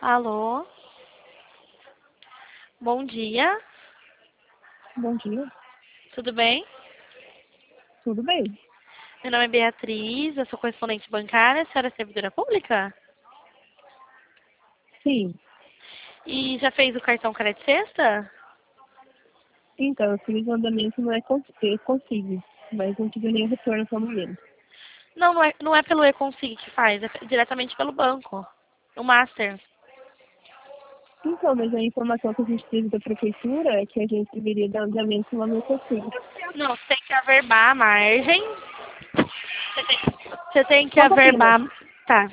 Alô? Bom dia, Bom dia, tudo bem? tudo bem? Meu nome é Beatriz, eu sou correspondente bancária, a senhora é servidora pública? Sim, E já fez o cartão Crédito Sexta? então, eu fiz o andamento no consigo, mas não tive nenhum retorno até o momento. Não, não é pelo e-consig que faz, é diretamente pelo banco, o Master. Então, mas a informação que a gente teve da prefeitura é que a gente deveria dar andamento lá no consigo. Não, você tem que averbar a margem, você tem que Só um pouquinho, averbar... moço. Tá.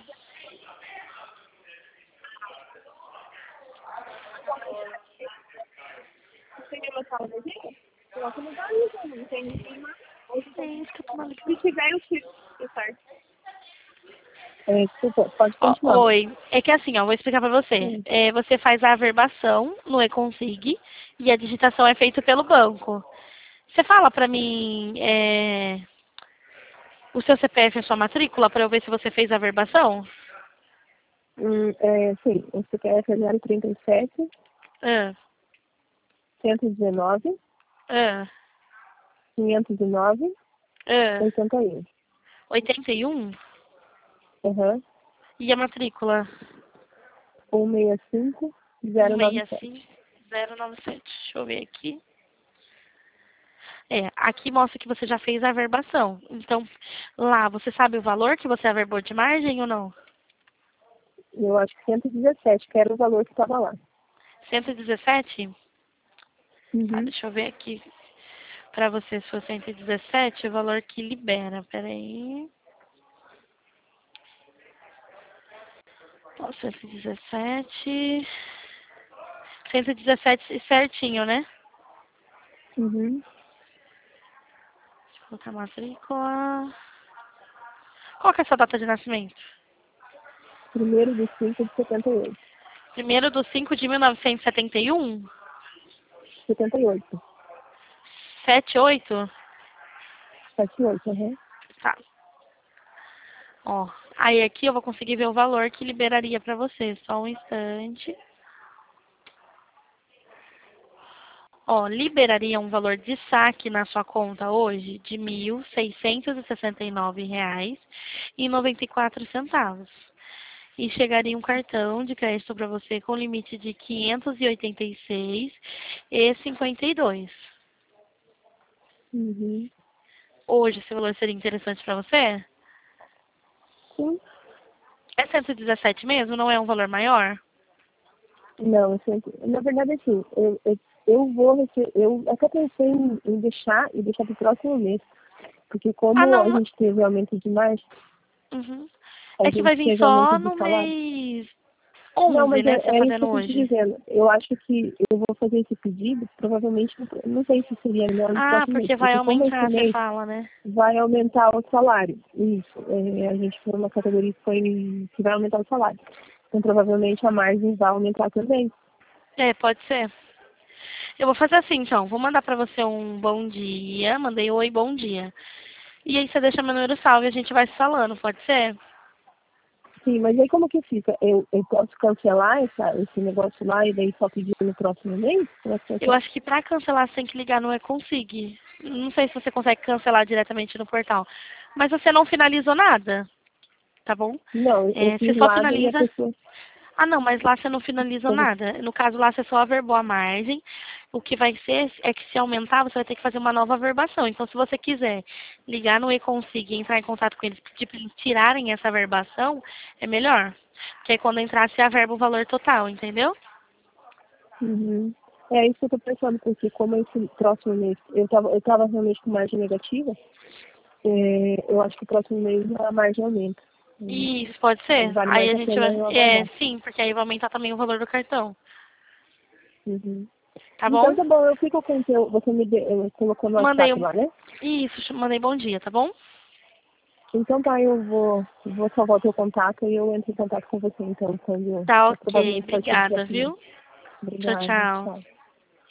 Você quer botar o desenho? Coloca no barulho, não tem ninguém lá. É isso que eu tô mandando. Se tiver, eu tiro. Certo. Desculpa, pode continuar. Oi, é que assim, ó, vou explicar pra você. Sim. Você faz a averbação no e-consig e a digitação é feita pelo banco. Você fala pra mim o seu CPF e a sua matrícula pra eu ver se você fez a averbação? Sim, o CPF é 037, Ah, 119, ah, 509, ah. 81. 81? Aham. E a matrícula? 165, 097. 165097. Deixa eu ver aqui. Aqui mostra que você já fez a averbação. Então, lá, você sabe o valor que você averbou de margem ou não? Eu acho que 117, que era o valor que estava lá. 117? Tá, Uhum. deixa eu ver aqui pra você se for 117, o valor que libera. Peraí. Ó, 117. 117 certinho, né? Uhum. Deixa eu colocar a matrícula. Qual que é a sua data de nascimento? 1º de 5 de 78. 1º de 5 de 1971? 78. 78? 78, aham. Tá. Ó, aí aqui eu vou conseguir ver o valor que liberaria pra você. Só um instante. Ó, liberaria um valor de saque na sua conta hoje de R$ 1.669,94. E chegaria um cartão de crédito para você com limite de 586,52. Uhum. Hoje esse valor seria interessante para você? Sim. É 117 mesmo? Não é um valor maior? Não, na verdade, assim, eu vou eu até pensei em deixar para o próximo mês, porque Ah, como a não. gente teve aumento de margem, Uhum. a É que vai gente vir teve só aumento de no salário. mês Não, 11, mas né? Você tá é isso que fazendo eu estou te hoje. dizendo. Eu acho que eu vou fazer esse pedido, provavelmente, não sei se seria melhor no Ah, próximo mês, porque vai porque como esse aumentar, você mês fala, né? vai aumentar o salário. Isso. A gente foi uma categoria que vai aumentar o salário. Então, provavelmente, a margem vai aumentar também. É, pode ser. Eu vou fazer assim, então. Vou mandar pra você um bom dia. Mandei oi, bom dia. E aí você deixa meu número salvo e a gente vai se falando, pode ser? Sim, mas aí como que fica? Eu posso cancelar esse negócio lá e daí só pedir no próximo mês? Como é que vai Eu ser? acho que pra cancelar você tem que ligar no e-consig. Não sei se você consegue cancelar diretamente no portal. Mas você não finalizou nada, tá bom? Não, eu Você fiz só lá e a finaliza. pessoa... Ah, não, mas lá você não finaliza nada. No caso lá você só averbou a margem. O que vai ser é que se aumentar, você vai ter que fazer uma nova averbação. Então, se você quiser ligar no e-consig e entrar em contato com eles, pedir para eles tirarem essa averbação, é melhor. Porque aí quando entrar, você averba o valor total, entendeu? Uhum. É isso que eu tô pensando, porque como esse próximo mês eu tava realmente com margem negativa, eu acho que o próximo mês a margem aumenta. Isso, pode ser. Vale Aí mais a a gente pena vai. eu aguardar. Sim, porque aí vai aumentar também o valor do cartão. Uhum. Tá Então bom? tá bom, eu fico com o teu, você colocou no Mandei WhatsApp um. lá, né? Isso, mandei bom dia, tá bom? Então tá, eu vou salvar o teu contato e eu entro em contato com você então, quando Tá ok. provavelmente pode ser dia Obrigada, 15. viu? Tchau, Obrigada, tchau. tchau.